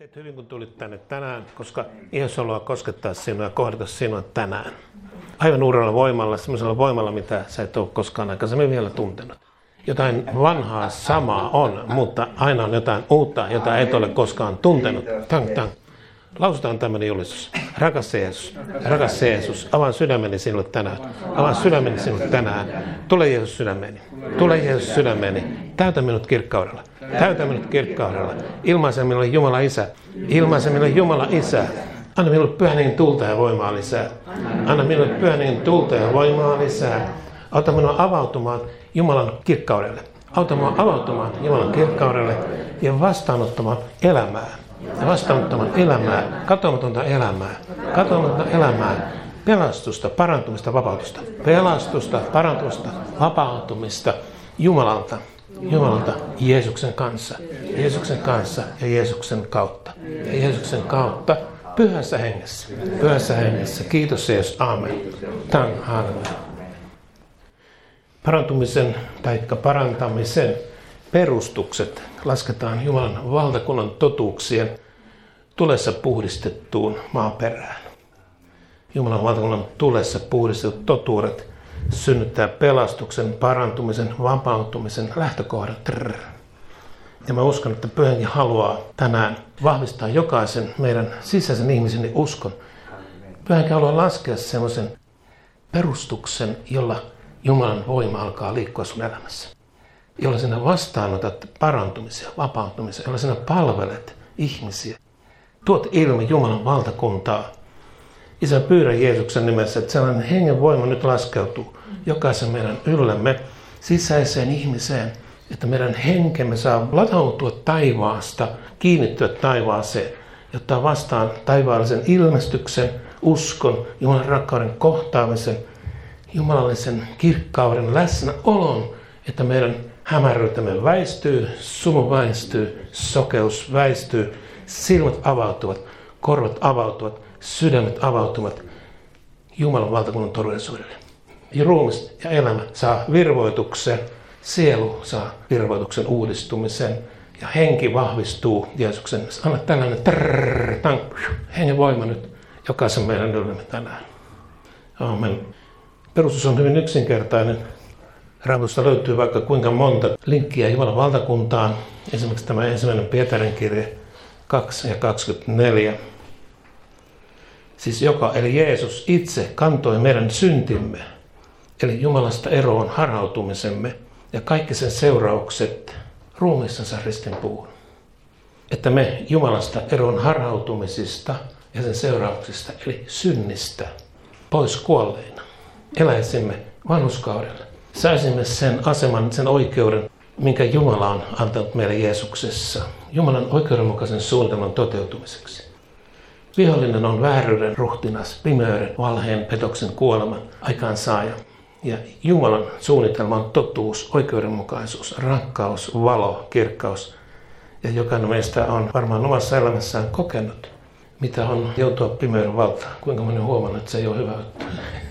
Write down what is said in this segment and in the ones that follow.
Teet hyvin, kun tulit tänne tänään, koska Jeesus haluaa koskettaa sinua ja kohdata sinua tänään. Aivan uudella voimalla, sellaisella voimalla, mitä sä et ole koskaan aikaisemmin vielä tuntenut. Jotain vanhaa samaa on, mutta aina on jotain uutta, jota et ole koskaan tuntenut. Tang. Lausutaan tämmöinen julistus. Rakas Jeesus, avaan sydämeni sinulle tänään. Avaan sydämeni sinulle tänään. Tule Jeesus sydämeeni. Tule Jeesus sydämeeni. Täytä minut kirkkaudella. Täytä minut kirkkaudella. Ilmaise minulle Jumala Isä. Ilmaise minulle Jumala Isä. Anna minulle Pyhän Hengen tulta ja voimaa lisää. Anna minulle Pyhän Hengen tulta ja voimaa lisää. Auta minua avautumaan Jumalan kirkkaudelle. Auta minua avautumaan Jumalan kirkkaudelle ja vastaanottamaan elämää. Ja vastaanottamaan elämää, katoamatonta elämää, pelastusta, parantumista, vapautusta. Pelastusta, parantumista, vapautumista Jumalalta Jeesuksen kanssa ja Jeesuksen kautta. Ja Jeesuksen kautta Pyhässä Hengessä. Kiitos Jeesus, aamen. Halleluja. Parantumisen tai parantamisen perustukset lasketaan Jumalan valtakunnan totuuksien tulessa puhdistettuun maaperään. Jumalan valtakunnan tulessa puhdistetut totuudet synnyttää pelastuksen, parantumisen, vapautumisen lähtökohdan. Ja mä uskon, että Pyhä Henki haluaa tänään vahvistaa jokaisen meidän sisäisen ihmisen uskon. Pyhä Henki haluaa laskea semmoisen perustuksen, jolla Jumalan voima alkaa liikkua sun elämässä. Jolla sinä vastaanotat parantumisia, vapautumisia, jolla sinä palvelet ihmisiä. Tuot ilmi Jumalan valtakuntaa. Isä, pyydän Jeesuksen nimessä, että sellainen hengen voima nyt laskeutuu jokaisen meidän yllämme sisäiseen ihmiseen, että meidän henkemme saa latautua taivaasta, kiinnittyä taivaaseen, jotta vastaan taivaallisen ilmestyksen, uskon, Jumalan rakkauden kohtaamisen, jumalallisen kirkkauden läsnäolon, että meidän hämäryytemme väistyy, sumu väistyy, sokeus väistyy, silmät avautuvat, korvat avautuvat, sydämet avautuvat Jumalan valtakunnan todellisuudelle. Ja ruumis ja elämä saa virvoituksen, sielu saa virvoituksen uudistumisen ja henki vahvistuu Jeesuksen. Anna tällainen hengen voima nyt jokaisen meidän yllämme tänään. Aamen. Perustus on hyvin yksinkertainen. Raamatusta löytyy vaikka kuinka monta linkkiä Jumalan valtakuntaan. Esimerkiksi tämä 1. Pietarin kirje 2 ja 24. Siis eli Jeesus itse kantoi meidän syntimme, eli Jumalasta eroon harhautumisemme ja kaikki sen seuraukset ruumiissansa ristin puuhun. Että me Jumalasta eroon harhautumisista ja sen seurauksista, eli synnistä, pois kuolleina, eläisimme vanhurskaudella. Saisimme sen aseman, sen oikeuden, minkä Jumala on antanut meille Jeesuksessa, Jumalan oikeudenmukaisen suunnitelman toteutumiseksi. Vihollinen on vääryyden ruhtinas, pimeyden, valheen, petoksen, kuoleman aikaansaaja. Ja Jumalan suunnitelma on totuus, oikeudenmukaisuus, rakkaus, valo, kirkkaus. Ja jokainen meistä on varmaan omassa elämässään kokenut, mitä on joutua pimeyden valtaan. Kuinka moni on huomannut, että se ei ole hyvä juttu.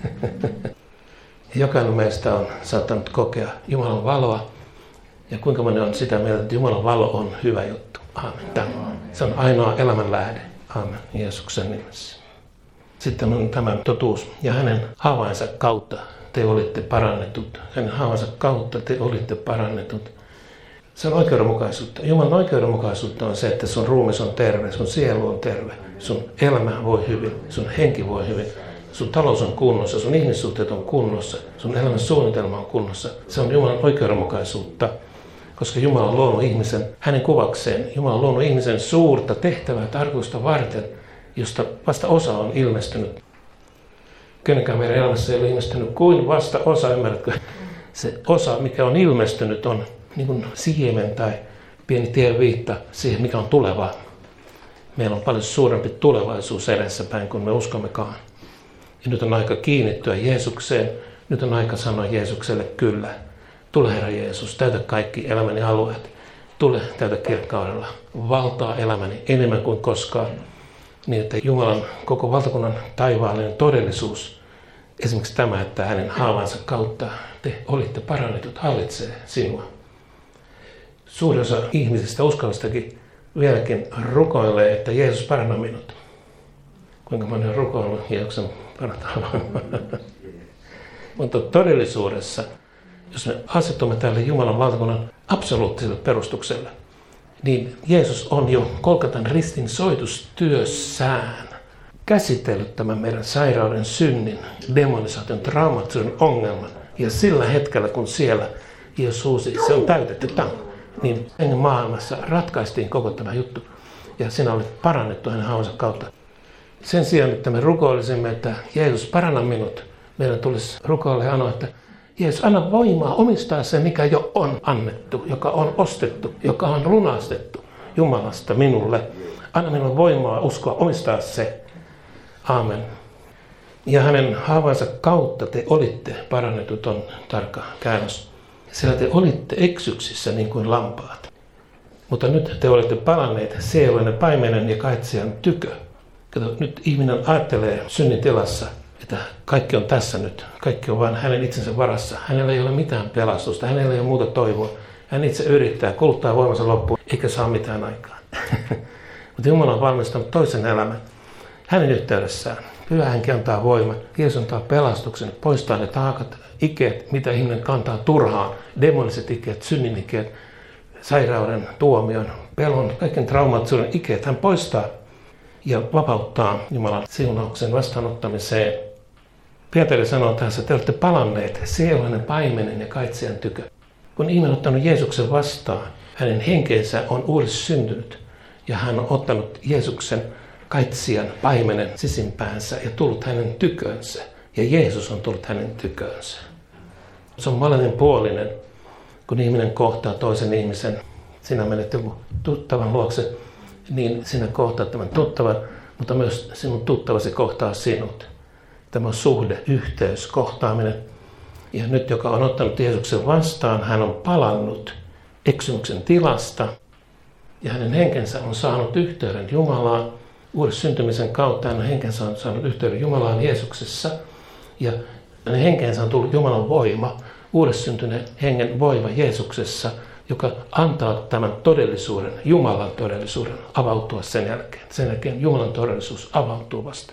Jokainen meistä on saattanut kokea Jumalan valoa. Ja kuinka moni on sitä mieltä, että Jumalan valo on hyvä juttu. Aamen. Se on ainoa elämän lähde. Aamen. Jeesuksen nimessä. Sitten on tämä totuus. Ja hänen haavainsa kautta te olitte parannetut. Hänen haavainsa kautta te olitte parannetut. Se on oikeudenmukaisuutta. Jumalan oikeudenmukaisuutta on se, että sun ruumis on terve, sun sielu on terve, sun elämä voi hyvin, sun henki voi hyvin. Sun talous on kunnossa, sun ihmissuhteet on kunnossa, sun elämän suunnitelma on kunnossa. Se on Jumalan oikeudenmukaisuutta, koska Jumala on luonut ihmisen hänen kuvakseen. Jumala on luonut ihmisen suurta tehtävää tarkoitusta varten, josta vasta osa on ilmestynyt. Kenenkään meidän elämässä ei ole ilmestynyt kuin vasta osa, ymmärrätkö? Se osa, mikä on ilmestynyt, on niin kuin siemen tai pieni tienviitta siihen, mikä on tulevaa. Meillä on paljon suurempi tulevaisuus edessäpäin kuin me uskommekaan. Ja nyt on aika kiinnittyä Jeesukseen. Nyt on aika sanoa Jeesukselle kyllä. Tule Herra Jeesus, täytä kaikki elämäni alueet. Tule täytä kirkkaudella. Valtaa elämäni enemmän kuin koskaan. Niin että Jumalan koko valtakunnan taivaallinen todellisuus, esimerkiksi tämä, että hänen haavansa kautta te olitte parannetut, hallitsee sinua. Suuri osa ihmisistä uskallistakin vieläkin rukoilee, että Jeesus paranna minut. Kuinka moni on rukoillut Jeesuksen parantamaan? Mutta todellisuudessa, jos me asetumme tälle Jumalan valtakunnan absoluuttiselle perustukselle, niin Jeesus on jo Golgatan ristin soitustyössään käsitellyt tämän meidän sairauden, synnin, demonisaation, traumatisuuden ongelman. Ja sillä hetkellä, kun siellä Jeesus huusi, se on täytetty tämä, niin hengen maailmassa ratkaistiin koko tämä juttu. Ja sinä olet parannettu hänen hauansa kautta. Sen sijaan, että me rukoilisimme, että Jeesus paranna minut, meidän tulisi rukoilla ja anoa, että Jeesus, anna voimaa omistaa se, mikä jo on annettu, joka on ostettu, joka on lunastettu Jumalasta minulle. Anna minulle voimaa uskoa omistaa se. Aamen. Ja hänen haavansa kautta te olitte parannetut, on tarkka käännös. Sillä te olitte eksyksissä niin kuin lampaat. Mutta nyt te olette palanneet sieluinen paimenen ja kaitsijan tykö. Kato, nyt ihminen ajattelee synnin tilassa, että kaikki on tässä nyt. Kaikki on vain hänen itsensä varassa. Hänellä ei ole mitään pelastusta, hänellä ei ole muuta toivoa. Hän itse yrittää, kuluttaa voimansa loppuun, eikä saa mitään aikaa. Mutta Jumala on valmistanut toisen elämän hänen yhteydessään. Pyhä Henki antaa voiman, Jeesus antaa pelastuksen, poistaa ne taakat, ikeet, mitä ihminen kantaa turhaan. Demoniset ikeet, synnin ikeet, sairauden, tuomion, pelon, kaiken traumatisuuden ikeet. Hän poistaa ja vapauttaa Jumalan siunauksen vastaanottamiseen. Pietari sanoo tässä, että te olette palanneet sieluinen paimenen ja kaitsijan tykö. Kun ihminen on ottanut Jeesuksen vastaan, hänen henkeensä on uudessa syntynyt ja hän on ottanut Jeesuksen kaitsijan paimenen sisimpäänsä ja tullut hänen tykönsä. Ja Jeesus on tullut hänen tykönsä. Se on molemminpuolinen, kun ihminen kohtaa toisen ihmisen. Sinä menet joku tuttavan luokse, niin sinä kohtaat tämän tuttavan, mutta myös sinun tuttavasi kohtaa sinut. Tämä on suhde, yhteys, kohtaaminen. Ja nyt, joka on ottanut Jeesuksen vastaan, hän on palannut eksymyksen tilasta. Ja hänen henkensä on saanut yhteyden Jumalaan. Uudessa syntymisen kautta hänen henkensä on saanut yhteyden Jumalaan Jeesuksessa. Ja hänen henkensä on tullut Jumalan voima, uudessa syntyneen hengen voima Jeesuksessa, joka antaa tämän todellisuuden, Jumalan todellisuuden, avautua sen jälkeen. Sen jälkeen Jumalan todellisuus avautuu vasta.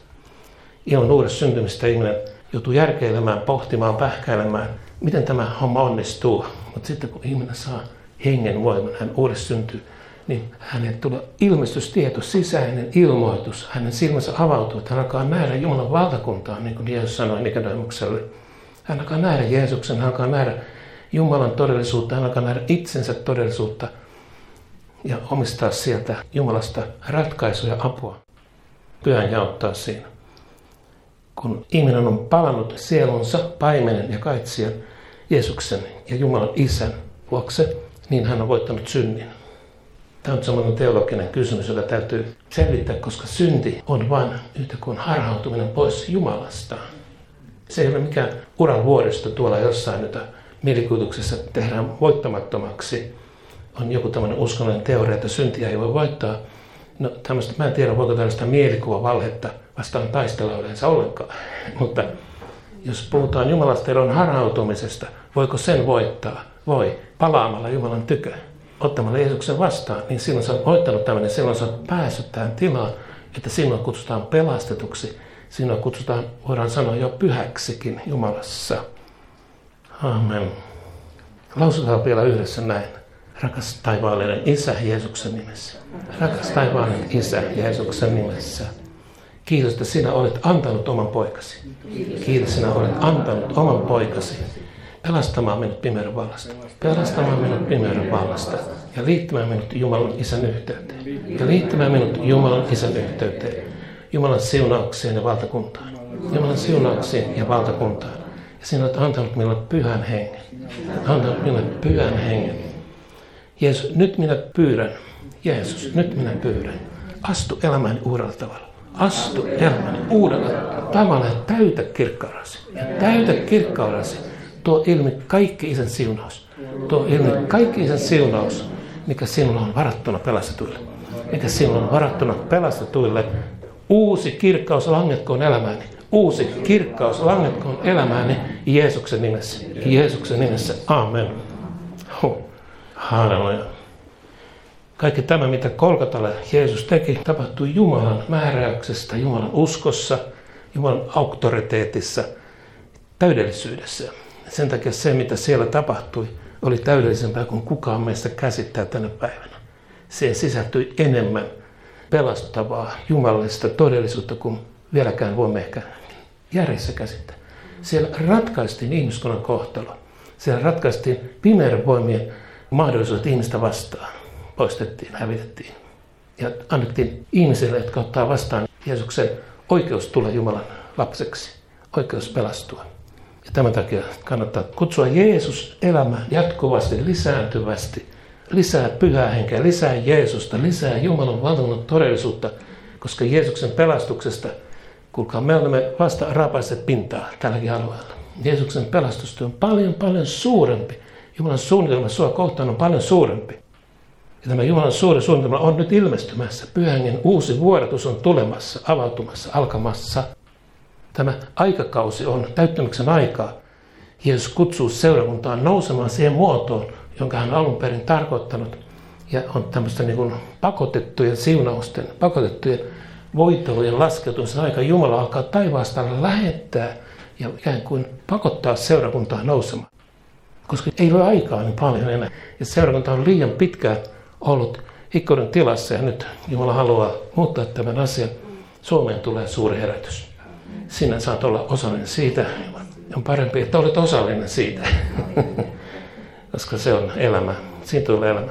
Ilman uudessa syntymistä ihminen joutuu järkeilemään, pohtimaan, pähkäilemään, miten tämä homma onnistuu. Mutta sitten kun ihminen saa hengen voiman, hän uudessa syntyy, niin hänelle tulee ilmestystieto, sisäinen ilmoitus. Hänen silmänsä avautuu, että hän alkaa nähdä Jumalan valtakuntaa, niin kuin Jeesus sanoi Nikodemukselle. Hän alkaa nähdä Jeesuksen, hän alkaa nähdä Jumalan todellisuutta, hän alkaa nähdä itsensä todellisuutta ja omistaa sieltä Jumalasta ratkaisuja ja apua. Pyhän jaottaa siinä. Kun ihminen on palannut sielunsa, paimenen ja kaitsijan, Jeesuksen ja Jumalan Isän vuokse, niin hän on voittanut synnin. Tämä on sellainen teologinen kysymys, joka täytyy selvittää, koska synti on vain yhtä kuin harhautuminen pois Jumalasta. Se ei ole mikään uran vuoristo tuolla jossain, jota mielikuvituksessa tehdään voittamattomaksi. On joku tämmöinen uskonnollinen teoria, että syntiä ei voi voittaa. No tämmöistä, mä en tiedä, voiko tällaista mielikuvavalhetta vastaan taistella yleensä ollenkaan. Mutta jos puhutaan Jumalasta eron harhautumisesta, voiko sen voittaa? Voi, palaamalla Jumalan tykö, ottamalla Jeesuksen vastaan, niin silloin sä oot voittanut tämmöinen, silloin sä oot päässyt tähän tilaan, että sinua kutsutaan pelastetuksi. Sinua kutsutaan, voidaan sanoa, jo pyhäksikin Jumalassa. Amen. Lausutaan vielä yhdessä näin. Rakas taivaallinen Isä Jeesuksen nimessä. Rakas taivaallinen Isä Jeesuksen nimessä. Kiitos, että sinä olet antanut oman poikasi. Kiitos, sinä olet antanut oman poikasi pelastamaan minut pimeyden vallasta. Pelastamaan minut pimeyden vallasta. Ja liittämään minut Jumalan Isän yhteyteen. Ja liittämään minut Jumalan Isän yhteyteen. Jumalan siunaukseen ja valtakuntaan. Jumalan siunaukseen ja valtakuntaan. Ja sinä olet antanut minulle pyhän hengen. Antanut minulle pyhän hengen. Jeesus, nyt minä pyydän. Jeesus, nyt minä pyydän. Astu elämäni uudella tavalla. Astu elämäni uudella tavalla ja täytä kirkkaudesi. Ja täytä kirkkaudesi. Tuo ilmi kaikki Isän siunaus. Tuo ilmi kaikki Isän siunaus, mikä sinulla on varattuna pelastetuille. Mikä sinulla on varattuna pelastetuille. Uusi kirkkaus langetkoon elämääni. Uusi kirkkaus langetkoon elämääni Jeesuksen nimessä. Jeesuksen nimessä. Amen. Halleluja. Kaikki tämä, mitä Golgatalla Jeesus teki, tapahtui Jumalan määräyksestä, Jumalan uskossa, Jumalan auktoriteetissa, täydellisyydessä. Sen takia se, mitä siellä tapahtui, oli täydellisempää kuin kukaan meistä käsittää tänä päivänä. Siihen sisältyi enemmän pelastavaa, jumalallista todellisuutta kuin vieläkään voimme ehkä järjessä käsittää. Siellä ratkaistiin ihmiskunnan kohtalo. Siellä ratkaistiin pimeiden voimien mahdollisuudet ihmistä vastaan. Poistettiin, hävitettiin. Ja annettiin ihmisille, jotka ottaa vastaan Jeesuksen oikeus tulla Jumalan lapseksi. Oikeus pelastua. Ja tämän takia kannattaa kutsua Jeesus elämään jatkuvasti, lisääntyvästi. Lisää pyhää henkeä, lisää Jeesusta, lisää Jumalan valtakunnan todellisuutta. Koska Jeesuksen pelastuksesta, kuulkaa, me olemme vasta raapaiset pintaa tälläkin alueella. Jeesuksen pelastustyö on paljon, paljon suurempi. Jumalan suunnitelma sua kohtaan on paljon suurempi. Ja tämä Jumalan suuri suunnitelma on nyt ilmestymässä. Pyhän hengen uusi vuodatus on tulemassa, avautumassa, alkamassa. Tämä aikakausi on täyttämyksen aikaa. Jeesus kutsuu seurakuntaan nousemaan siihen muotoon, jonka hän on alun perin tarkoittanut. Ja on tämmöistä niin kuin pakotettujen siunausten, pakotettujen voitelujen laskeutumisen aika. Jumala alkaa taivaasta lähettää ja ikään kuin pakottaa seurakuntaa nousemaan. Koska ei ole aikaa niin paljon enää. Ja seurakunta on liian pitkään ollut ikkuuden tilassa ja nyt Jumala haluaa muuttaa tämän asian. Suomeen tulee suuri herätys. Sinä saat olla osallinen siitä. On parempi, että olet osallinen siitä. Koska se on elämä. Siinä tulee elämä.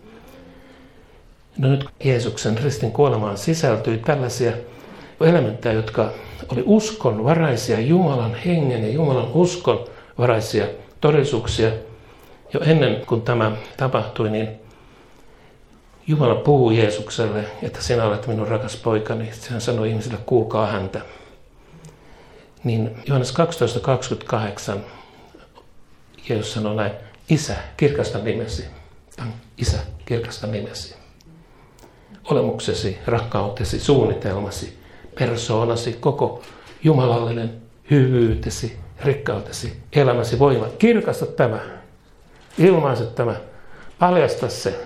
No nyt Jeesuksen ristin kuolemaan sisältyi tällaisia elementtejä, jotka oli uskonvaraisia, Jumalan hengen ja Jumalan uskonvaraisia todellisuuksia. Jo ennen kuin tämä tapahtui, niin Jumala puhuu Jeesukselle, että sinä olet minun rakas poikani. Hän sanoi ihmisille, kuulkaa häntä. Niin Johannes 12:28 Jeesus sanoi näin, Isä, kirkasta nimesi. Isä, kirkasta nimesi. Olemuksesi, rakkautesi, suunnitelmasi, persoonasi, koko jumalallinen hyvyytesi, rikkautesi, elämäsi voima. Kirkasta tämä, ilmaise tämä, paljasta se.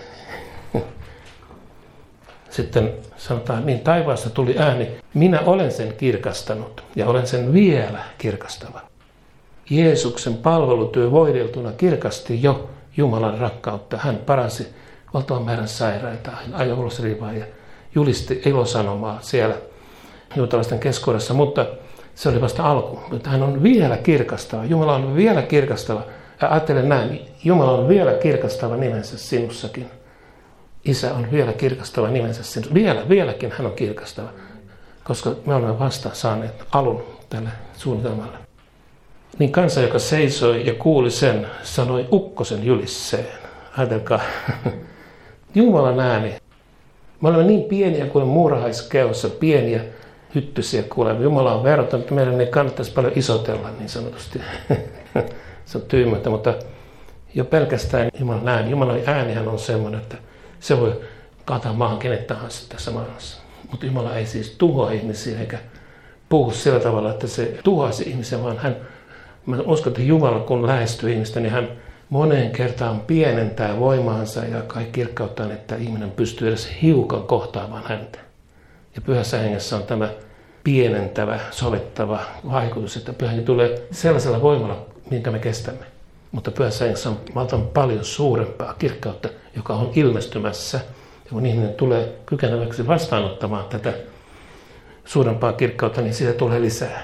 Sitten sanotaan, niin taivaasta tuli ääni, minä olen sen kirkastanut ja olen sen vielä kirkastava. Jeesuksen palvelutyö voideltuna kirkasti jo Jumalan rakkautta. Hän paransi valtavan määrän sairaita, hän ajoi ulos riivaa ja julisti ilosanomaa siellä juutalaisten keskuudessa, mutta se oli vasta alku. Mutta hän on vielä kirkastava, Jumala on vielä kirkastava. Ja ajattelen näin, Jumala on vielä kirkastava nimensä sinussakin. Isä on vielä kirkastava nimensä sinussa. Vieläkin hän on kirkastava, koska me olemme vasta saaneet alun tälle suunnitelmalle. Niin kansa, joka seisoi ja kuuli sen, sanoi ukkosen julisseen. Ajatelkaa, Jumalan ääni. Me olemme niin pieniä kuin muurahaiskeossa, pieniä hyttysiä kuulemme. Jumala on verrattanut, että meidän ei kannattaisi paljon isotella niin sanotusti. Se on tyhmyyttä, mutta jo pelkästään Jumalan ääni. Jumalan äänihän on semmoinen, että se voi kaataa maahan kenet tahansa tässä maailmassa. Mutta Jumala ei siis tuhoa ihmisiä eikä puhu sillä tavalla, että se tuhoaisi ihmisiä, vaan mä uskon, että Jumala kun lähestyy ihmistä, niin hän moneen kertaan pienentää voimaansa ja kaikki kirkkauttaan, että ihminen pystyy edes hiukan kohtaamaan häntä. Ja pyhässä hengessä on tämä pienentävä, sovittava vaikutus, että pyhä henki tulee sellaisella voimalla, minkä me kestämme. Mutta pyhässä hengessä on valtavan paljon suurempaa kirkkautta, joka on ilmestymässä. Ja kun ihminen tulee kykeneväksi vastaanottamaan tätä suurempaa kirkkautta, niin siitä tulee lisää.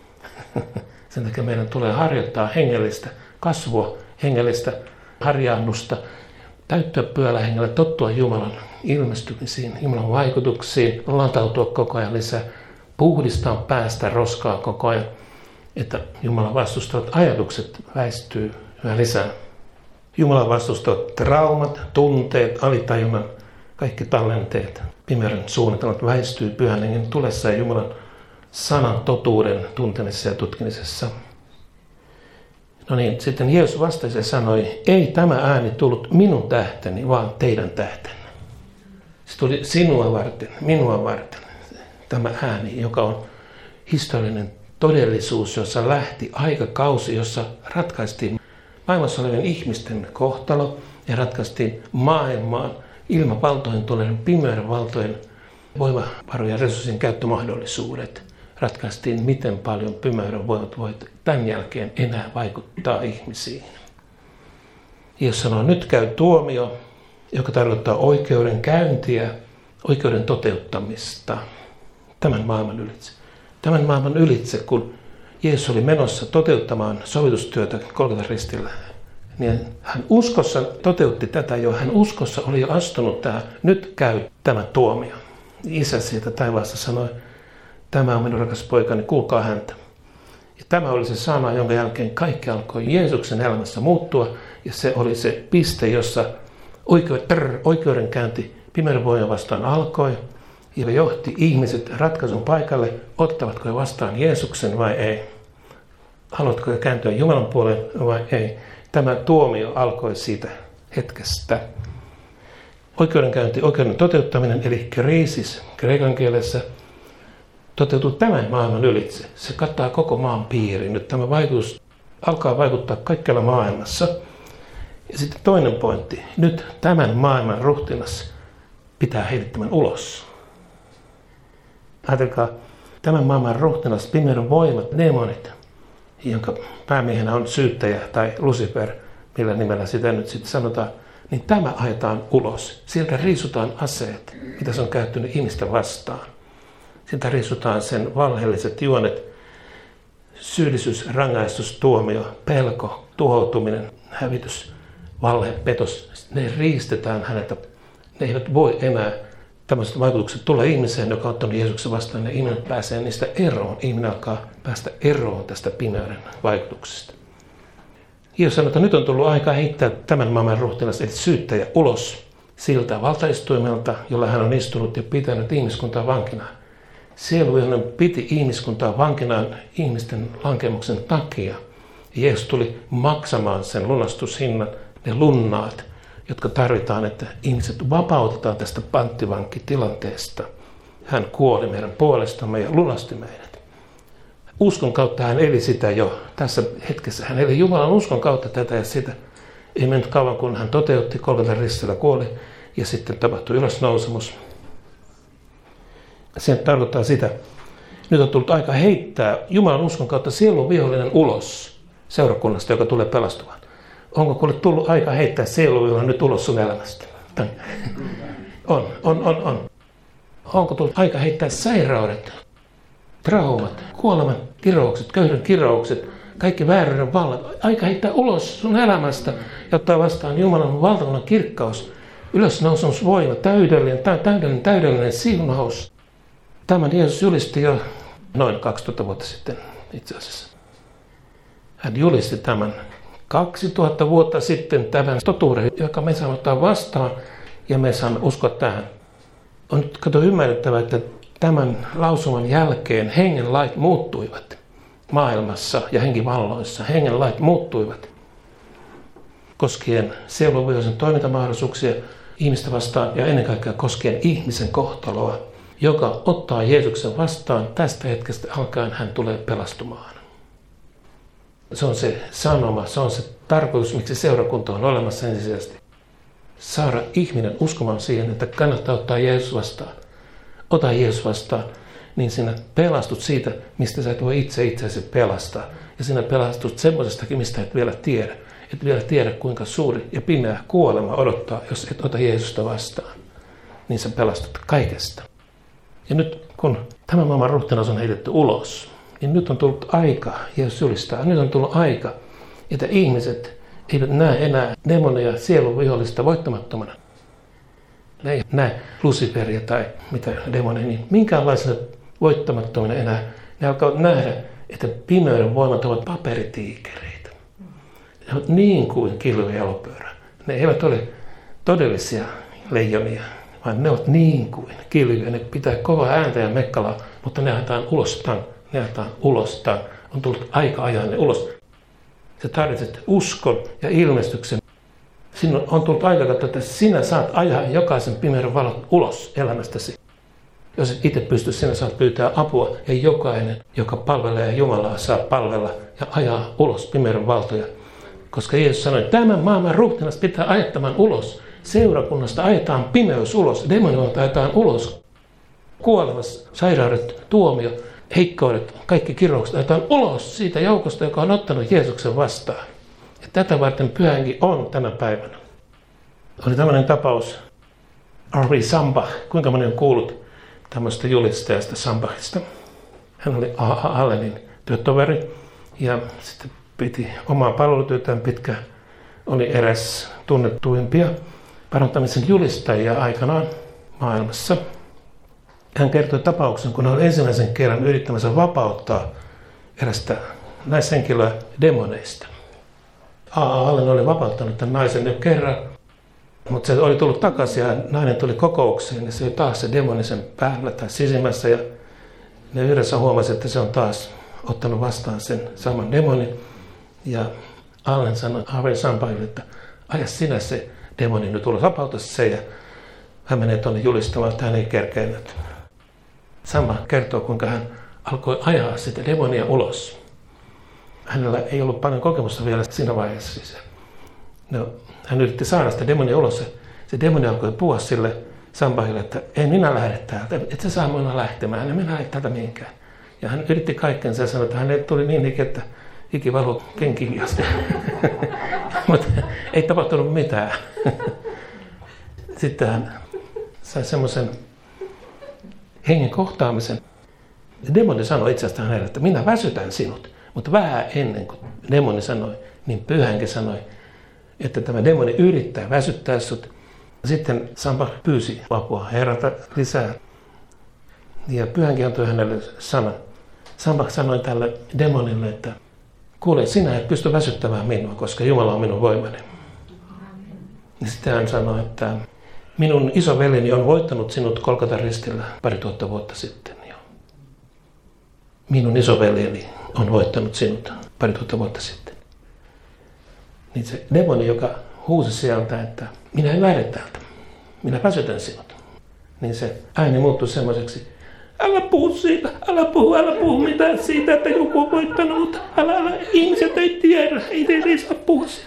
Sen takia meidän tulee harjoittaa hengellistä kasvua, hengellistä harjaannusta, täyttyä pyhällä hengellä, tottua Jumalan ilmestymisiin, Jumalan vaikutuksiin, lantautua koko ajan lisää, puhdistaa päästä roskaa koko ajan, että Jumalan vastustavat ajatukset väistyy yhä lisää. Jumalan vastustavat traumat, tunteet, alitajunnan, kaikki tallenteet, pimeyden suunnitelmat väistyy pyhän hengen tulessa ja Jumalan sanan totuuden tuntemisessa ja tutkimisessa. No niin, sitten Jeesus vastasi ja sanoi, ei tämä ääni tullut minun tähteni, vaan teidän tähtenne. Se tuli sinua varten, minua varten. Tämä ääni, joka on historiallinen todellisuus, jossa lähti aikakausi, jossa ratkaistiin maailmassa olevien ihmisten kohtalo ja ratkaistiin maailmaan ilmavaltojen tulleiden pimeyden valtojen voimavarojen ja resurssien käyttömahdollisuudet ratkaistiin, miten paljon pimeyden voimat voivat tämän jälkeen enää vaikuttaa ihmisiin. Jeesus sanoo, nyt käy tuomio, joka tarkoittaa oikeudenkäyntiä, oikeuden toteuttamista tämän maailman ylitse. Tämän maailman ylitse, kun Jeesus oli menossa toteuttamaan sovitustyötä Golgatan ristillä, niin hän uskossa toteutti tätä jo. Hän uskossa oli jo astunut tähän. Nyt käy tämä tuomio. Isä sieltä taivaasta sanoi, tämä on minun rakas poikani, kuulkaa häntä. Ja tämä oli se sana, jonka jälkeen kaikki alkoi Jeesuksen elämässä muuttua. Ja se oli se piste, jossa oikeudenkäynti pimeyden voiman vastaan alkoi. Ja johti ihmiset ratkaisun paikalle, ottavatko he vastaan Jeesuksen vai ei. Haluatko he kääntyä Jumalan puoleen vai ei. Tämä tuomio alkoi siitä hetkestä. Oikeudenkäynti, oikeuden toteuttaminen, eli kriisis kreikan kielessä, toteutuu tämän maailman ylitse. Se kattaa koko maan piirin. Nyt tämä vaikutus alkaa vaikuttaa kaikkialla maailmassa. Ja sitten toinen pointti. Nyt tämän maailman ruhtinas pitää heidettämän ulos. Ajatelkaa, tämän maailman ruhtinas, pimeyden voimat, demonit, jonka päämiehenä on syyttäjä tai Lucifer, millä nimellä sitä nyt sitten sanotaan, niin tämä ajetaan ulos. Sieltä riisutaan aseet, mitä se on käyttänyt ihmistä vastaan. Sieltä riisutaan sen valheelliset juonet, syyllisyys, rangaistus, tuomio, pelko, tuhoutuminen, hävitys, valhe, petos. Ne riistetään häneltä. Ne eivät voi enää tämmöiset vaikutukset tulla ihmiseen, joka on ottanut Jeesuksen vastaan, ja ihminen pääsee niistä eroon. Ihminen alkaa päästä eroon tästä pimeyden vaikutuksesta. Jeesus sanoi, että nyt on tullut aika heittää tämän maailman ruhtinas, eli syyttäjä, ulos siltä valtaistuimelta, jolla hän on istunut ja pitänyt ihmiskuntaa vankinaan. Sieluvihollinen piti ihmiskuntaa vankinaan ihmisten lankemuksen takia. Ja Jeesus tuli maksamaan sen lunastushinnan, ne lunnaat, jotka tarvitaan, että ihmiset vapautetaan tästä panttivankitilanteesta. Hän kuoli meidän puolestamme ja lunasti meidät. Uskon kautta hän eli sitä jo tässä hetkessä. Hän eli Jumalan uskon kautta tätä ja sitä. Ei mennyt kauan, kun hän toteutti, Golgatan ristillä kuoli ja sitten tapahtui ylösnousemus. Se tarkoittaa sitä. Nyt on tullut aika heittää Jumalan uskon kautta sielun vihollinen ulos seurakunnasta, joka tulee pelastumaan. Onko kuule tullut aika heittää sielun nyt ulos sun elämästä? On. Onko tullut aika heittää sairaudet, traumat, kuoleman kiroukset, köyhden kiroukset, kaikki vääryyden vallat, aika heittää ulos sun elämästä ja ottaa vastaan Jumalan valtakunnan kirkkaus, ylösnousemusvoima, täydellinen siunaus. Tämän Jeesus julisti jo noin 2000 vuotta sitten itse asiassa. Hän julisti tämän 2000 vuotta sitten tämän totuuden, joka me saamme ottaa vastaan ja me saamme uskoa tähän. On nyt ymmärrettävä, että tämän lausuman jälkeen hengen lait muuttuivat maailmassa ja henkivalloissa. Hengen lait muuttuivat koskien sielunvihollisen toimintamahdollisuuksia ihmistä vastaan ja ennen kaikkea koskien ihmisen kohtaloa, joka ottaa Jeesuksen vastaan. Tästä hetkestä alkaen hän tulee pelastumaan. Se on se sanoma, se on se tarkoitus, miksi seurakunta on olemassa ensisijaisesti. Saada ihminen uskomaan siihen, että kannattaa ottaa Jeesus vastaan. Ota Jeesus vastaan, niin sinä pelastut siitä, mistä sä et voi itseäsi pelastaa. Ja sinä pelastut semmoisestakin, mistä et vielä tiedä. Et vielä tiedä, kuinka suuri ja pimeä kuolema odottaa, jos et ota Jeesusta vastaan. Niin sä pelastut kaikesta. Ja nyt kun tämä maailman ruhtinas on heitetty ulos, niin nyt on tullut aika, Jeesus julistaa, nyt on tullut aika, että ihmiset eivät näe enää demoneja sielun vihollista voittamattomana. Ne ei näe Luciferia tai mitä demoneja, niin minkäänlaisena voittamattomana enää. Ne alkavat nähdä, että pimeyden voimat ovat paperitiikereitä. Ne ovat niin kuin kilvi ja elopyörä. Ne eivät ole todellisia leijonia, vaan ne ovat niin kuin kilviä. Ne pitää kovaa ääntä ja mekkalaa, mutta ne ajetaan ulostaan. On tullut aika ajaa ne ulos. Sä tarvitset uskon ja ilmestyksen. Sinun on tullut aika katsoa, että sinä saat ajaa jokaisen pimeyden valon ulos elämästäsi. Jos et itse pysty, sinä saat pyytää apua. Ja jokainen, joka palvelee Jumalaa, saa palvella ja ajaa ulos pimeyden valtoja. Koska Jeesus sanoi, että tämän maailman ruhtinas pitää ajattamaan ulos. Seurakunnasta ajetaan pimeys ulos, demonit ajetaan ulos. Kuolemas, sairaudet, tuomio, heikkoudet, kaikki kiroukset ajetaan ulos siitä joukosta, joka on ottanut Jeesuksen vastaan. Ja tätä varten pyhä henki on tänä päivänä. Oli tämmöinen tapaus, R.V. Sambach, kuinka moni on kuullut tämmöistä julistajasta Sambachista. Hän oli A.A. Allenin työtoveri ja sitten piti omaa palvelutyötään pitkään. Oli eräs tunnettuimpia parantamisen julistajia aikanaan maailmassa. Hän kertoi tapauksen, kun hän oli ensimmäisen kerran yrittämässä vapauttaa erästä naishenkilöä demoneista. A.A. Allen oli vapauttanut tämän naisen jo kerran, mutta se oli tullut takaisin ja nainen tuli kokoukseen ja se oli taas se demoni sen päällä tai sisimmässä ja ne yhdessä huomasivat, että se on taas ottanut vastaan sen saman demonin ja Allen sanoi R.V. Sambachille, että aja sinä se demoni nyt ulos, vapauta se ja hän menee tuonne julistamaan, että hän ei kerkenyt. Sambach kertoo, kuinka hän alkoi ajaa sitä demonia ulos. Hänellä ei ollut paljon kokemusta vielä siinä vaiheessa. Siis. No, hän yritti saada sitä demonia ulos. Se demoni alkoi puhua sille Sambachille, että en minä lähde täältä, et sä saa minua lähtemään, en minä lähde täältä mihinkään. Ja hän yritti kaikkensa ja sanoi, että hänelle tuli niin hiki, että hiki valui kenkiin asti. Mutta ei tapahtunut mitään. Sitten hän sai semmoisen hengen kohtaamisen. Demoni sanoi itse asiassa hänelle, että minä väsytän sinut. Mutta vähän ennen kuin demoni sanoi, niin pyhä henki sanoi, että tämä demoni yrittää väsyttää sut. Sitten Sambach pyysi apua Herralta lisää. Ja pyhä henki antoi hänelle sanan. Sambach sanoi tälle demonille, että kuule, sinä et pysty väsyttämään minua, koska Jumala on minun voimani. Ja sitten hän sanoi, että minun isoveljeni on voittanut sinut Golgatan ristillä 2000 vuotta sitten jo. Minun isoveljeni on voittanut sinut 2000 vuotta sitten. Niin se demoni, joka huusi sieltä, että minä en lähde täältä, minä väsytän sinut. Niin se ääni muuttui semmoiseksi, älä puhu mitään siitä, että joku on voittanut, älä, ihmiset ei tiedä, ei saa puhua siitä.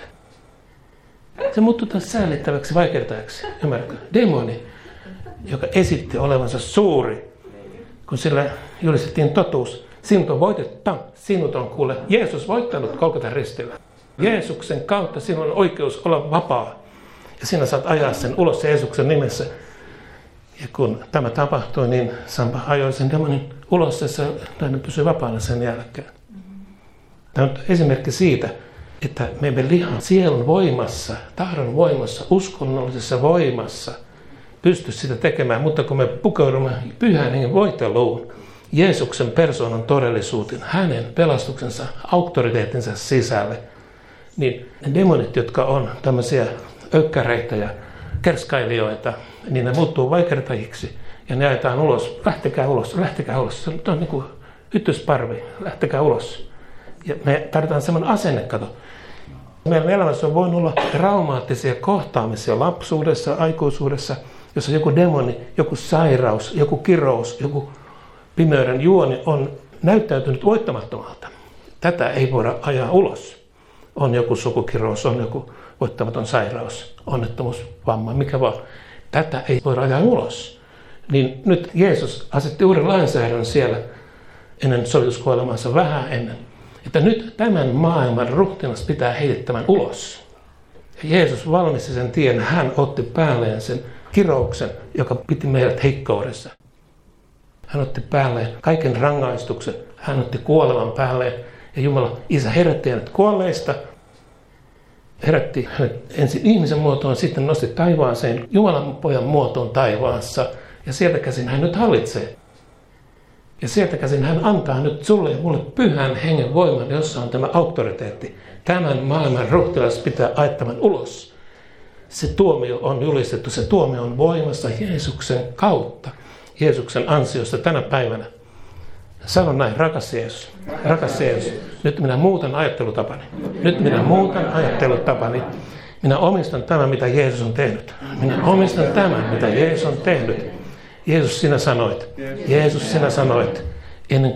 Se muuttui taas säälittäväksi, vaikertajaksi, ymmärrätkö? Demoni, joka esitti olevansa suuri, kun sillä julistettiin totuus. Sinut on voitettu, sinut on kuule Jeesus voittanut Golgatan ristillä. Jeesuksen kautta sinulla on oikeus olla vapaa. Ja sinä saat ajaa sen ulos Jeesuksen nimessä. Ja kun tämä tapahtui, niin Sambach ajoi sen demonin ulos ja se nainen pysyi vapaana sen jälkeen. Tämä on esimerkki siitä, että me emme lihan sielun voimassa, tahdon voimassa, uskonnollisessa voimassa pysty sitä tekemään, mutta kun me pukeudumme pyhän hengen voiteluun, Jeesuksen persoonan todellisuuteen, hänen pelastuksensa, auktoriteettinsa sisälle, niin ne demonit, jotka on tämmöisiä ökkäreitä ja kerskailijoita, niin ne muuttuu vaikertajiksi ja ne ajetaan ulos. Lähtekää ulos. Se on niin kuin hyttysparvi, lähtekää ulos. Ja me tarvitaan semmoinen asennekato. Meidän elämässä on voinut olla traumaattisia kohtaamisia lapsuudessa, aikuisuudessa, jossa joku demoni, joku sairaus, joku kirous, joku pimeyden juoni on näyttäytynyt voittamattomalta. Tätä ei voida ajaa ulos. On joku sukukirous, on joku voittamaton sairaus, onnettomuus, vamma, mikä vaan. Tätä ei voida ajaa ulos. Niin nyt Jeesus asetti uuden lainsäädännön siellä ennen sovituskuolemaansa vähän ennen. Että nyt tämän maailman ruhtinas pitää heitettävän ulos. Ja Jeesus valmisti sen tien, hän otti päälleen sen kirouksen, joka piti meidät heikkoudessa. Hän otti päälleen kaiken rangaistuksen, hän otti kuolevan päälleen. Ja Jumala, Isä herätti hänet kuolleista, herätti hänet ensin ihmisen muotoon, sitten nosti taivaaseen, Jumalan pojan muotoon taivaassa. Ja sieltä käsin hän nyt hallitsee. Ja sieltä käsin hän antaa nyt sulle ja mulle pyhän hengen voiman, jossa on tämä auktoriteetti. Tämän maailman ruhtilas pitää ajattavan ulos. Se tuomio on julistettu, se tuomio on voimassa Jeesuksen kautta, Jeesuksen ansiosta tänä päivänä. Sano näin, rakas Jeesus, nyt minä muutan ajattelutapani. Minä omistan tämän, mitä Jeesus on tehnyt. Jeesus, sinä sanoit ennen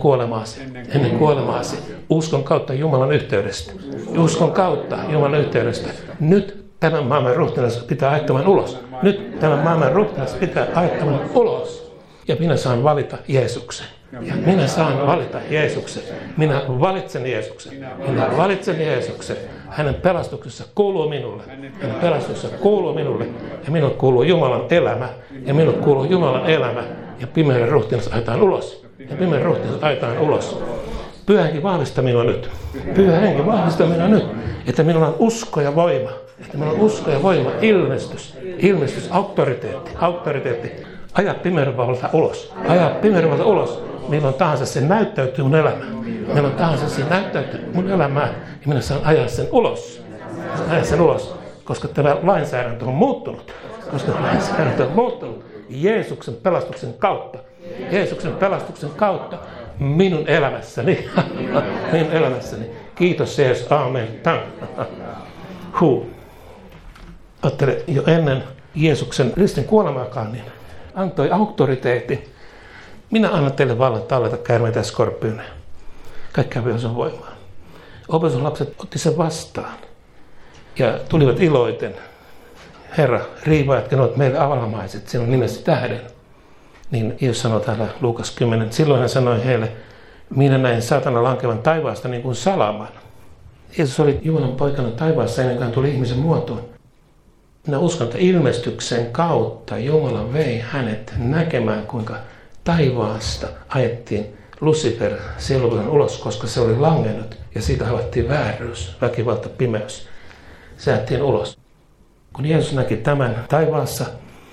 kuolemaasi, uskon kautta Jumalan yhteydestä. Nyt Tämän maailman ruhtinas pitää ajattamaan ulos. Nyt tämän maailman ruhtinas pitää ajattamaan ulos. Ja minä saan valita Jeesuksen. Ja minä saan valita Jeesuksen. Minä valitsen Jeesuksen. Minä valitsen Jeesuksen. Hänen pelastuksessa kuuluu minulle. Hänen pelastuksessa kuuluu minulle. Ja minulle kuuluu Jumalan elämä. Ja minulle kuuluu Jumalan elämä. Ja pimeyden ruhtinas ajetaan ulos. Ja pimeyden ruhtinas ajetaan ulos. Pyhä Henki vahvista minua nyt. Pyhä Henki vahvista minua nyt. Että minulla on usko ja voima. Että minulla on usko ja voima. Ilmestys, auktoriteetti. Aja pimeyden valta ulos. Aja pimeyden valta ulos. Milloin tahansa se näyttäytyy mun elämään. Milloin tahansa se näyttäytyy mun elämään. Ja minä saan ajaa sen ulos. Ajaa sen ulos. Koska tämä lainsäädäntö on muuttunut. Jeesuksen pelastuksen kautta. Jeesuksen pelastuksen kautta. Minun elämässäni. Minun elämässäni. Kiitos Jeesus. Aamen. Ajattele, jo ennen Jeesuksen ristin kuolemaakaan, niin antoi auktoriteetti. Minä annan teille vallan talleta käärmeitä ja skorpioneja. Kaikkea vihollisen voimaa. Opetuslapset otti sen vastaan. Ja tulivat iloiten. Herra, riivaatko ne olet meille avalmaiset sinun nimesi tähden. Niin Jeesus sanoi täällä Luukas 10. Silloin hän sanoi heille, minä näin saatana lankevan taivaasta niin kuin salaman. Jeesus oli Jumalan poikana taivaassa ennen kuin hän tuli ihmisen muotoon. Minä uskon, että ilmestyksen kautta Jumala vei hänet näkemään, kuinka taivaasta ajettiin Lucifer sielunvihollinen ulos, koska se oli langennut. Ja siitä havaittiin vääryys, väkivalta, pimeys. Se ajettiin ulos. Kun Jeesus näki tämän taivaassa,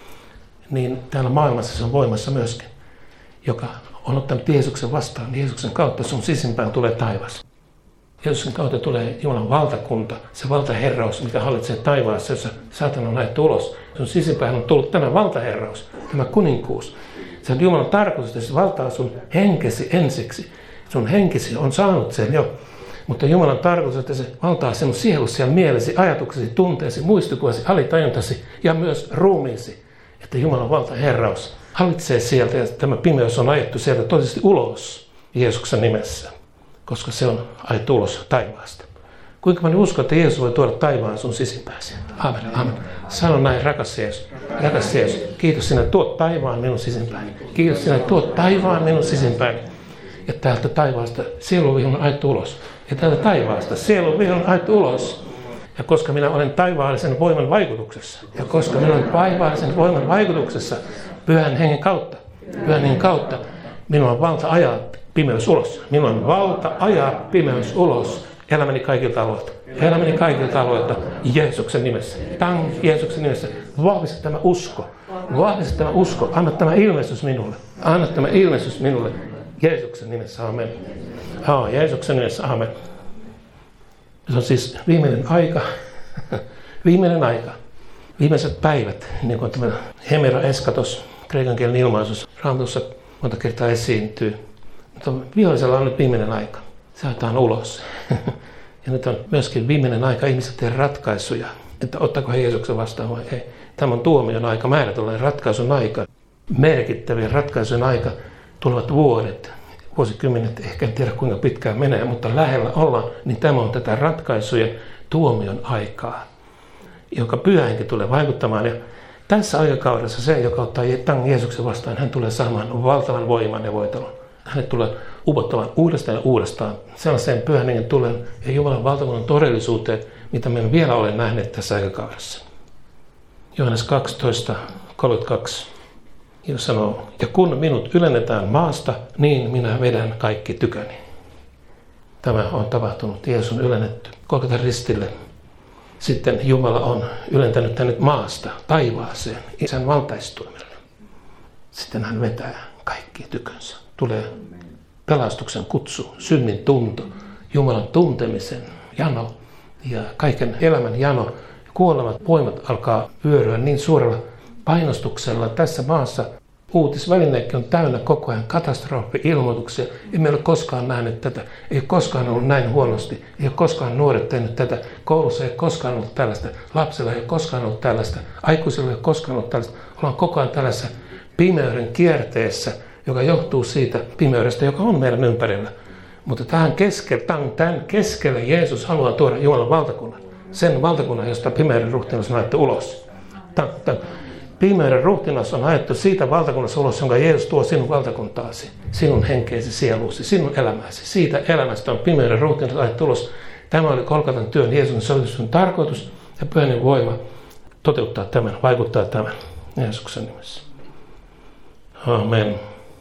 niin täällä maailmassa se on voimassa myöskin, joka on ottanut Jeesuksen vastaan. Jeesuksen kautta sun sisimpään tulee taivas. Jeesuksen kautta tulee Jumalan valtakunta, se valtaherraus, mikä hallitsee taivaassa, jossa saatana on ajettu ulos. Sun sisimpään on tullut tämä valtaherraus, tämä kuninkuus. Se on Jumalan tarkoitus, että se valtaa sun henkesi ensiksi. Sun henkesi on saanut sen jo. Mutta Jumalan tarkoitus, että se valtaa sinun sielusi ja mielesi, ajatuksesi, tunteesi, muistikuvasi, alitajuntasi ja myös ruumiisi. Että Jumalan valtaherraus hallitsee sieltä ja tämä pimeys on ajettu sieltä todellisesti ulos Jeesuksen nimessä. Koska se on ajettu ulos taivaasta. Kuinka moni uskoo, että Jeesus voi tuoda taivaan sun sisimpääsi? Aamen, aamen. Sano näin, rakas Jeesus. Rakas Jeesus, kiitos sinä tuot taivaan minun sisimpääni. Kiitos sinä tuot taivaan minun sisimpääni. Ja täältä taivaasta sielunvihollinen on ajettu ulos. Ja täältä taivaasta sielunvihollinen on ajettu ulos. Ja koska minä olen taivaallisen voiman vaikutuksessa. Ja koska minä olen taivaallisen voiman vaikutuksessa Pyhän Hengen kautta, minulla on valta ajaa pimeys ulos. Minulla on valta ajaa pimeys ulos elämäni kaikilta alueilta. Elämäni kaikilta alueilta Jeesuksen nimessä. Jeesuksen nimessä. Vahvista tämä usko. Vahvista tämä usko. Anna tämä ilmestys minulle. Anna tämä ilmestys minulle. Jeesuksen nimessä. Amen. Jeesuksen nimessä. Amen. Se on siis viimeinen aika. Viimeinen aika. Viimeiset päivät. Niin kuin tämä hemera eskatos, kreikan kielen ilmaisus, Raamatussa monta kertaa esiintyy. Mutta vihollisella on nyt viimeinen aika. Se ajetaan ulos. Ja nyt on myöskin viimeinen aika ihmiset tehdä ratkaisuja. Että ottaako he Jeesuksen vastaan vai ei. Tämä on tuomion aika, määrätönlainen ratkaisun aika. Merkittävien ratkaisujen aika. Tulevat vuodet, vuosikymmenet, ehkä en tiedä kuinka pitkään menee, mutta lähellä ollaan. Niin tämä on tätä ratkaisujen tuomion aikaa, joka Pyhä Henki tulee vaikuttamaan. Ja tässä aikakaudessa se, joka ottaa Jeesuksen vastaan, hän tulee saamaan valtavan voiman ja voitelun. Hänet tulee upottamaan uudestaan ja uudestaan sellaiseen Pyhän Hengen tulen ja Jumalan valtakunnan todellisuuteen, mitä me vielä ole nähneet tässä aikakaudessa. Johannes 12:32. Jeesus sanoo, ja kun minut ylennetään maasta, niin minä vedän kaikki tyköni. Tämä on tapahtunut. Jeesus on ylennetty Golgatan ristille. Sitten Jumala on ylentänyt hänet maasta taivaaseen Isän valtaistuimelle. Sitten hän vetää kaikki tykönsä. Tulee pelastuksen kutsu, synnin tunto, Jumalan tuntemisen jano ja kaiken elämän jano. Kuolemat voimat alkaa vyöryä niin suurella painostuksella tässä maassa. Uutisvälinekin on täynnä koko ajan katastrofi-ilmoituksia. Emme ole koskaan nähneet tätä. Ei ole koskaan ollut näin huonosti. Ei ole koskaan nuoret tehnyt tätä. Koulussa ei ole koskaan ollut tällaista. Lapsilla ei ole koskaan ollut tällaista. Aikuisilla ei ole koskaan ollut tällaista. Ollaan koko ajan tällaisessa pimeyden kierteessä, joka johtuu siitä pimeydestä, joka on meidän ympärillä. Mutta tämän keskelle Jeesus haluaa tuoda Jumalan valtakunnan. Sen valtakunnan, josta pimeyden ruhtinas on ajettu ulos. Pimeyden ruhtinas on ajettu siitä valtakunnasta ulos, jonka Jeesus tuo sinun valtakuntaasi, sinun henkeesi, sieluusi, sinun elämäsi. Siitä elämästä on pimeyden ruhtinas ajettu ulos. Tämä oli Golgatan työn Jeesuksen sovitusten tarkoitus ja Pyhän voima toteuttaa tämän, vaikuttaa tämän Jeesuksen nimessä. Amen.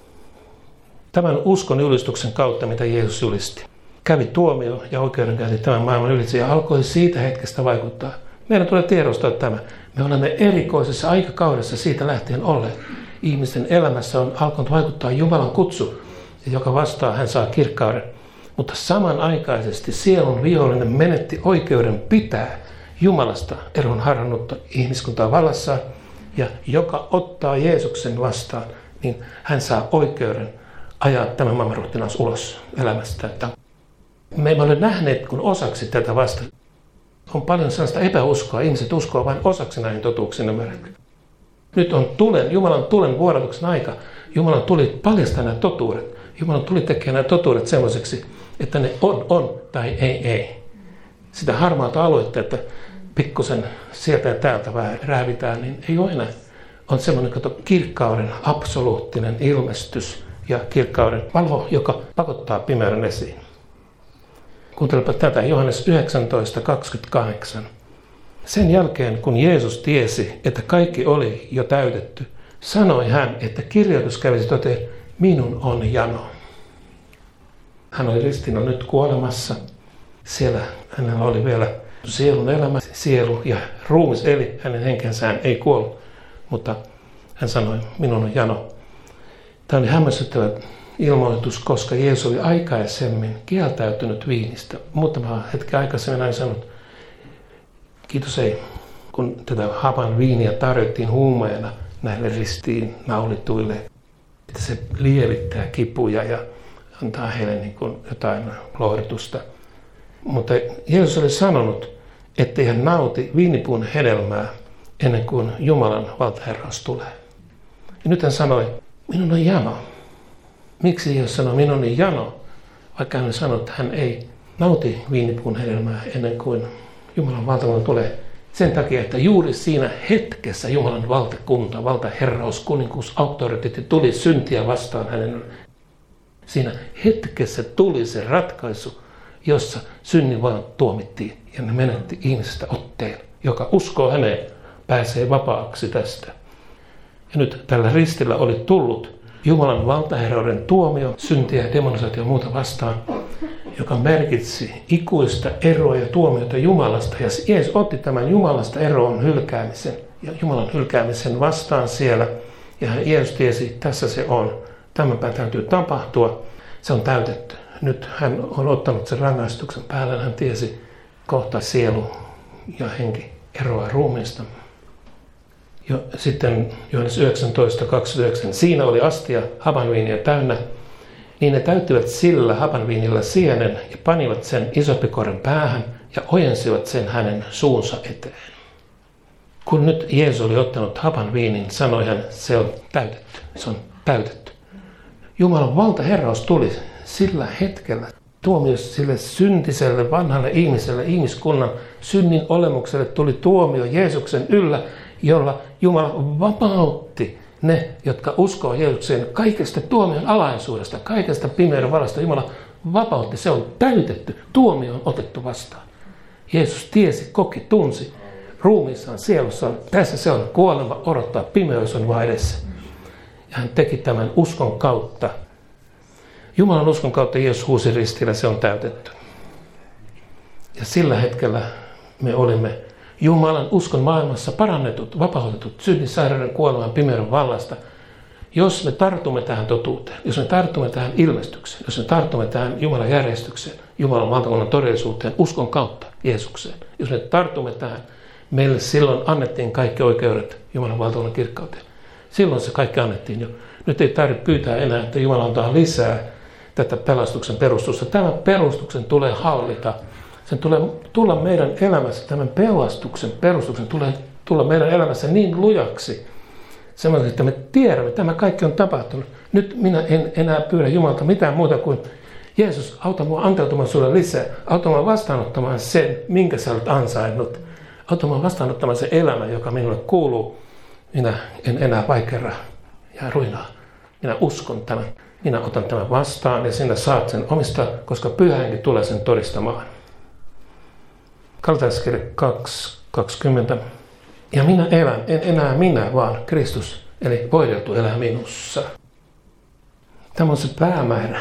Tämän uskon julistuksen kautta, mitä Jeesus julisti, kävi tuomio ja oikeudenkäynti tämän maailman ylitse ja alkoi siitä hetkestä vaikuttaa. Meidän tulee tiedostaa tämä. Me olemme erikoisessa aikakaudessa siitä lähtien olleet. Ihmisten elämässä on alkanut vaikuttaa Jumalan kutsu, ja joka vastaa, hän saa kirkkauden. Mutta samanaikaisesti sielun vihollinen menetti oikeuden pitää Jumalasta eron harhannutta ihmiskuntaa vallassaan, ja joka ottaa Jeesuksen vastaan, niin hän saa oikeuden ajaa tämän maailmanruhtinaas ulos elämästä. Me emme ole nähneet kun osaksi tätä vasta. On paljon sellaista epäuskoa. Ihmiset uskoo vain osaksi näihin totuuksiin. Nyt on Jumalan tulen vuodatuksen aika. Jumalan tuli paljastaa nämä totuudet. Jumalan tuli tekemään nämä totuudet sellaiseksi, että ne on tai ei. Sitä harmaalta aluetta, että pikkusen sieltä ja täältä vähän räävitään, niin ei ole enää. On semmoinen kirkkauden absoluuttinen ilmestys ja kirkkauden valo, joka pakottaa pimeyden esiin. Kuuntelepa tätä, Johannes 19:28. Sen jälkeen, kun Jeesus tiesi, että kaikki oli jo täytetty, sanoi hän, että kirjoitus kävisi toteen, minun on jano. Hän oli ristinä nyt kuolemassa. Siellä hänellä oli vielä sielun elämä, sielu ja ruumis eli hänen henkensään ei kuollut, mutta hän sanoi, minun on jano. Tämä oli hämmästyttävä ilmoitus, koska Jeesus oli aikaisemmin kieltäytynyt viinistä. Muutama hetki aikaisemmin hän sanoi, kiitos ei, kun tätä hapan viiniä tarjottiin huumeena näille ristiin naulituille, että se lievittää kipuja ja antaa heille niin kuin jotain lohdutusta. Mutta Jeesus oli sanonut, ettei hän nauti viinipuun hedelmää ennen kuin Jumalan valtaherraus tulee. Ja nyt hän sanoi, minun on jano. Miksi Jeesus sanoi, minun on jano, vaikka hän sanoi, että hän ei nauti viinipuun hedelmää ennen kuin Jumalan valtakunta tulee? Sen takia, että juuri siinä hetkessä Jumalan valtakunta, valtaherraus, kuninkuus, auktoriteetti tuli syntiä vastaan hänen. Siinä hetkessä tuli se ratkaisu, jossa synnin vaan tuomittiin ja ne menetti ihmisestä otteen, joka uskoo häneen, pääsee vapaaksi tästä. Ja nyt tällä ristillä oli tullut Jumalan valtaherrauden tuomio, syntiä, demonisaatio ja muuta vastaan, joka merkitsi ikuista eroa ja tuomiota Jumalasta. Ja Jeesus otti tämän Jumalasta eroon hylkäämisen ja Jumalan hylkäämisen vastaan siellä. Ja Jeesus tiesi, tässä se on. Tämän täytyy tapahtua. Se on täytetty. Nyt hän on ottanut sen rangaistuksen päälle. Hän tiesi kohta sielu ja henki eroa ruumiista. Jo, sitten Johannes 19:29. Siinä oli astia hapanviiniä täynnä. Niin ne täyttivät sillä hapanviinillä sienen ja panivat sen isopikoren päähän ja ojensivat sen hänen suunsa eteen. Kun nyt Jeesus oli ottanut hapanviinin, sanoi hän, se on täytetty. Se on täytetty. Jumalan valtaherraus tuli sillä hetkellä tuomiossa sille syntiselle vanhalle ihmiselle, ihmiskunnan synnin olemukselle tuli tuomio Jeesuksen yllä, jolla Jumala vapautti ne, jotka uskoo Jeesukseen kaikesta tuomion alaisuudesta, kaikesta pimeyden vallasta. Jumala vapautti, se on täytetty, tuomio on otettu vastaan. Jeesus tiesi, koki, tunsi ruumiissaan, sielussaan, tässä se on kuolema, odottaa, pimeys on vaan edessä. Ja hän teki tämän uskon kautta. Jumalan uskon kautta Jeesus huusi ristillä, se on täytetty. Ja sillä hetkellä me olimme Jumalan uskon maailmassa parannetut, vapautetut synnin, sairauden, kuoleman, pimeyden vallasta. Jos me tartumme tähän totuuteen, jos me tartumme tähän ilmestykseen, jos me tartumme tähän Jumalan järjestykseen, Jumalan valtakunnan todellisuuteen, uskon kautta Jeesukseen, jos me tartumme tähän, meille silloin annettiin kaikki oikeudet Jumalan valtakunnan kirkkauteen. Silloin se kaikki annettiin jo. Nyt ei tarvitse pyytää enää, että Jumala antaa lisää tätä pelastuksen perustusta. Tämän perustuksen tulee hallita. Sen tulee tulla meidän elämässä, tämän pelastuksen perustuksen tulee tulla meidän elämässä niin lujaksi, semmoisesti, että me tiedämme, että tämä kaikki on tapahtunut. Nyt minä en enää pyydä Jumalalta mitään muuta kuin Jeesus, auta mua antautumaan sulle lisää. Auta mua vastaanottamaan sen, minkä sä olet ansainnut. Auta mua vastaanottamaan se elämä, joka minulle kuuluu. Minä en enää vaikera ja ruinaa. Minä uskon tämän. Minä otan tämän vastaan ja sinä saat sen omistaa, koska Pyhä Henki tulee sen todistamaan. Galatalaiskirja 2:20. Ja minä elän, en enää minä, vaan Kristus, eli voideltu elää minussa. Tämä on se päämäärä.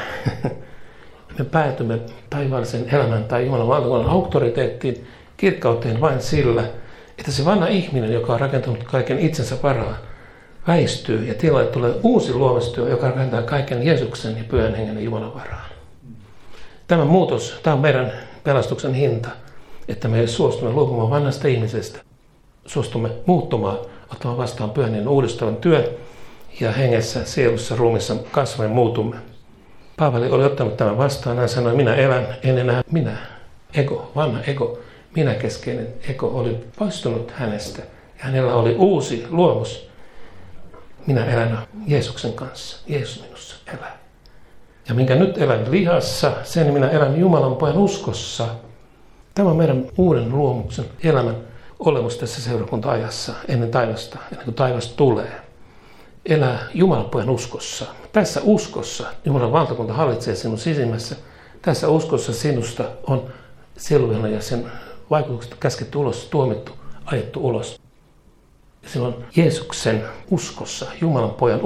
Me päätymme taivaalliseen elämään tai Jumalan valtakunnan auktoriteettiin, kirkkauteen vain sillä, että se vanha ihminen, joka on rakentanut kaiken itsensä varaan, väistyy ja tilalle tulee uusi luomistyö, joka rakentaa kaiken Jeesuksen ja Pyhän Hengen ja Jumalan varaan. Tämä muutos, tämä on meidän pelastuksen hinta, että me suostumme luopumaan vanhasta ihmisestä, suostumme muuttumaan, ottamaan vastaan Pyhän Hengen uudistavan työn ja hengessä, sielussa, ruumissa kasvaen muutumme. Paavali oli ottanut tämän vastaan, hän sanoi, minä elän, en enää minä. Ego, vanha ego, minäkeskeinen ego oli poistunut hänestä ja hänellä oli uusi luomus. Minä elän Jeesuksen kanssa, Jeesus minussa elää. Ja minkä nyt elän lihassa, sen minä elän Jumalan pojan uskossa. Tämä on meidän uuden luomuksen elämän olemus tässä seurakunta-ajassa ennen taivasta, ennen kuin taivas tulee. Elää Jumalan pojan uskossa. Tässä uskossa Jumalan valtakunta hallitsee sinun sisimmässä. Tässä uskossa sinusta on sieluvihana ja sen vaikutukset käsketty ulos, tuomittu, ajettu ulos. Silloin Jeesuksen uskossa, Jumalan pojan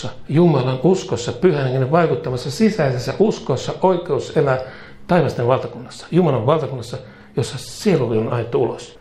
uskossa, Pyhän Hengen vaikuttamassa sisäisessä uskossa oikeus elää taivasten valtakunnassa. Jumalan valtakunnassa, jossa sielu on ajettu ulos.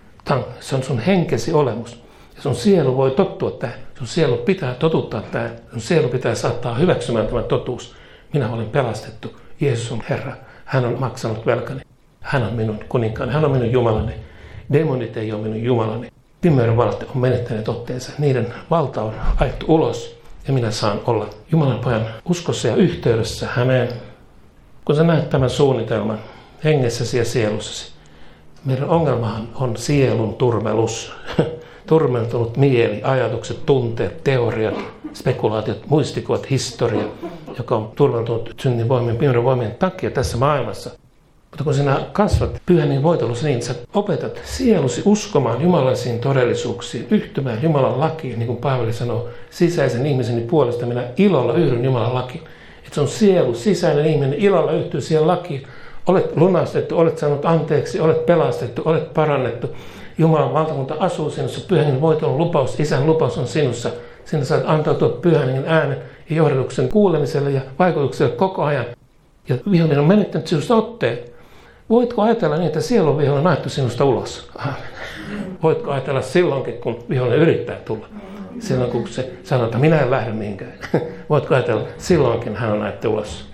Se on sun henkesi olemus. Ja sun sielu voi tottua tähän. Sun sielu pitää totuttaa tähän. Sun sielu pitää saattaa hyväksymään tämä totuus. Minä olen pelastettu. Jeesus on Herra. Hän on maksanut velkani. Hän on minun kuninkaani. Hän on minun Jumalani. Demonit ei ole minun Jumalani. Pimeyden vallat on menettäneet otteensa. Niiden valta on ajettu ulos. Ja minä saan olla Jumalan pojan uskossa ja yhteydessä häneen. Kun sä näet tämän suunnitelman hengessäsi ja sielussasi, meidän ongelmahan on sielun turmelus. Turmeltunut mieli, ajatukset, tunteet, teoriat, spekulaatiot, muistikuvat, historia, joka on turmeltunut synnin voimien, pimeyden voimien takia tässä maailmassa. Mutta kun sinä kasvat Pyhän voitelussa, niin sä opetat sielusi uskomaan jumalallisiin todellisuuksiin, yhtymään Jumalan lakiin, niin kuin Paavali sanoo, sisäisen ihmiseni puolesta minä ilolla yhdyn Jumalan lakiin. Että se on sielu, sisäinen ihminen, ilolla yhtyy siihen lakiin. Olet lunastettu, olet saanut anteeksi, olet pelastettu, olet parannettu. Jumalan valtakunta asuu sinussa, Pyhän Hengen voitelun lupaus, Isän lupaus on sinussa. Sinä saat antautua Pyhän Hengen äänen ja johdatuksen kuulemiselle ja vaikutukselle koko ajan. Ja vihollinen on menettänyt sinusta otteet. Voitko ajatella niin, että sielun vihollinen on ajettu sinusta ulos? Voitko ajatella silloinkin, kun vihollinen yrittää tulla? Silloin kun se sanoo, että minä en lähde mihinkään. Voitko ajatella, silloinkin hän on ajettu ulos?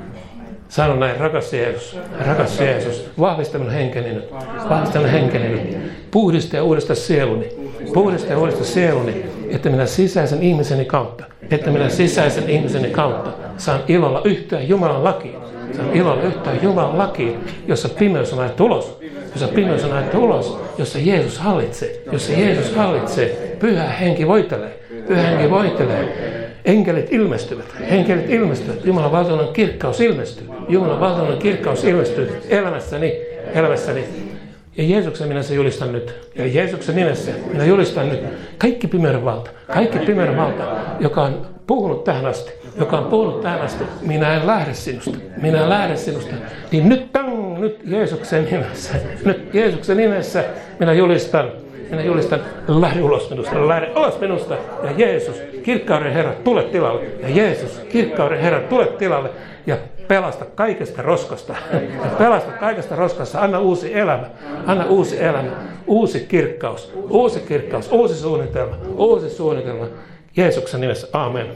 Sano näin, rakas Jeesus, vahvista minun henkeni nyt, puhdista ja uudista sieluni, että minä sisäisen ihmiseni kautta, saan ilolla yhtyä Jumalan lakiin, jossa pimeys on ajettu ulos, jossa Jeesus hallitsee, Pyhä Henki voitelee, Enkelit ilmestyvät, Jumalan valtakunnan kirkkaus ilmestyy, elämässäni. Ja Jeesuksen minä se julistan nyt. Ja Jeesuksen nimessä minä julistan nyt kaikki pimeyden valta, joka on puhunut tähän asti, minä en lähde sinusta. Niin nyt Jeesuksen nimessä minä julistan, lähde ulos minusta. Ja Jeesus, kirkkauden Herra, tule tilalle. Ja pelasta kaikesta roskasta. Anna uusi elämä, uusi kirkkaus, uusi suunnitelma. Jeesuksen nimessä, amen.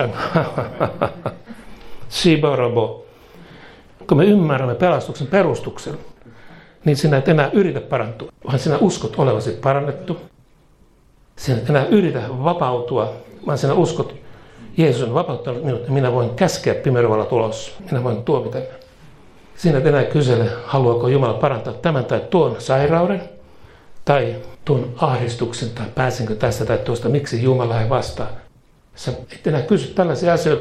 Sibarabo. Kun me ymmärrämme pelastuksen perustuksen, niin sinä et enää yritä parantua, vaan sinä uskot olevasi parannettu. Sinä et enää yritä vapautua, vaan sinä uskot, Jeesus on vapauttanut minut ja minä voin käskeä pimeyden vallat ulos. Minä voin tuomita. Sinä et enää kysele, haluaako Jumala parantaa tämän tai tuon sairauden, tai tuon ahdistuksen, tai pääsenkö tästä tai tuosta, miksi Jumala ei vastaa. Sä et enää kysy tällaisia asioita,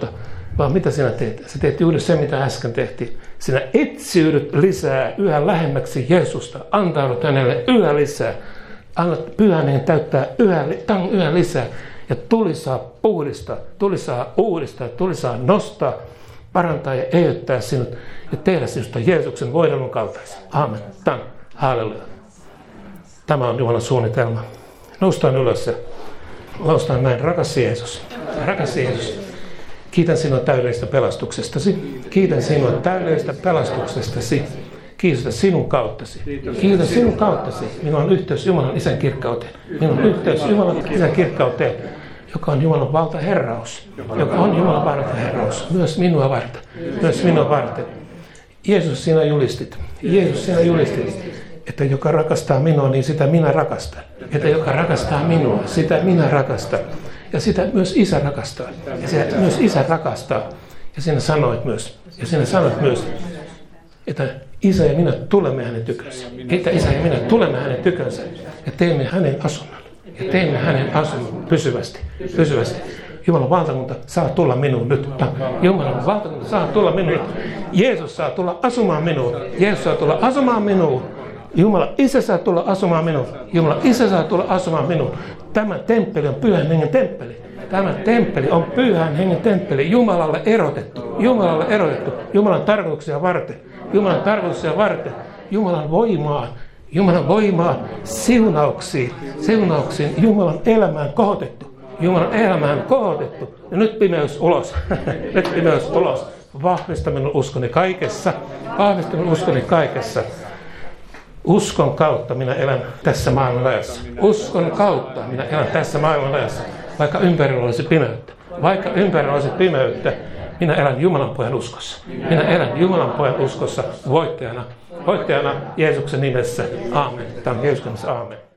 vaan mitä sinä teet? Sä teet juuri se, mitä äsken tehtiin. Sinä etsiydyt lisää yhä lähemmäksi Jeesusta. Antaudut hänelle yhä lisää. Annat Pyhän Hengen täyttää yhä lisää. Ja tuli saa puhdistaa, tuli saa uudistaa, tuli saa nostaa, parantaa ja eheyttää sinut ja tehdä sinusta Jeesuksen voidelun kaltaisen. Aamen. Halleluja. Tämä on Jumalan suunnitelma. Noustaan ylös ja laustaan näin. Rakas Jeesus. Rakas Jeesus. Kiitän sinua täydellisestä pelastuksestasi. Kiitän sinua täydellisestä pelastuksestasi. Kiitos sinun kauttasi. Kiitos sinun kauttasi. Minulla on yhteys Jumalan Isän kirkkauteen. Minulla on yhteys Jumalan Isän kirkkauteen, joka on Jumalan valtaherraus. Joka on Jumalan valtaherraus. Myös minua varten. Myös minua varten. Jeesus, sinä julistit. Jeesus, sinä julistit, että joka rakastaa minua, niin sitä minä rakastan. Että joka rakastaa minua, sitä minä rakastan. Ja sitä myös Isä rakastaa. Ja sitä myös Isä rakastaa. Ja sinä sanoit myös, että Isä ja minä tulemme hänen tykönsä. Että Isä ja minä tulemme hänen tykönsä ja teemme hänen asunnon. Ja teemme hänen asunnon pysyvästi. Jumalan valtakunta saa tulla minuun nyt. Jumalan valtakunta saa tulla minuun nyt. Jeesus saa tulla asumaan minuun. Jeesus saa tulla asumaan minuun. Jumala Isä saa tulla asumaan minuun. Jumala Isä saa tulla asumaan minuun. Tämä temppeli on Pyhän Hengen temppeli. Tämä temppeli on Pyhän Hengen temppeli. Jumalalle erotettu. Jumalan tarkoituksia varten. Jumalan voimaan, siunauksiin, Jumalan elämään kohotettu. Ja nyt pimeys ulos. Vahvista minun uskoni kaikessa. Uskon kautta minä elän tässä maailmanajassa. Vaikka ympärillä olisi pimeyttä. Minä elän Jumalan Pojan uskossa. Voittajana Jeesuksen nimessä. Aamen. Tämä on Jeesuksen nimessä. Aamen.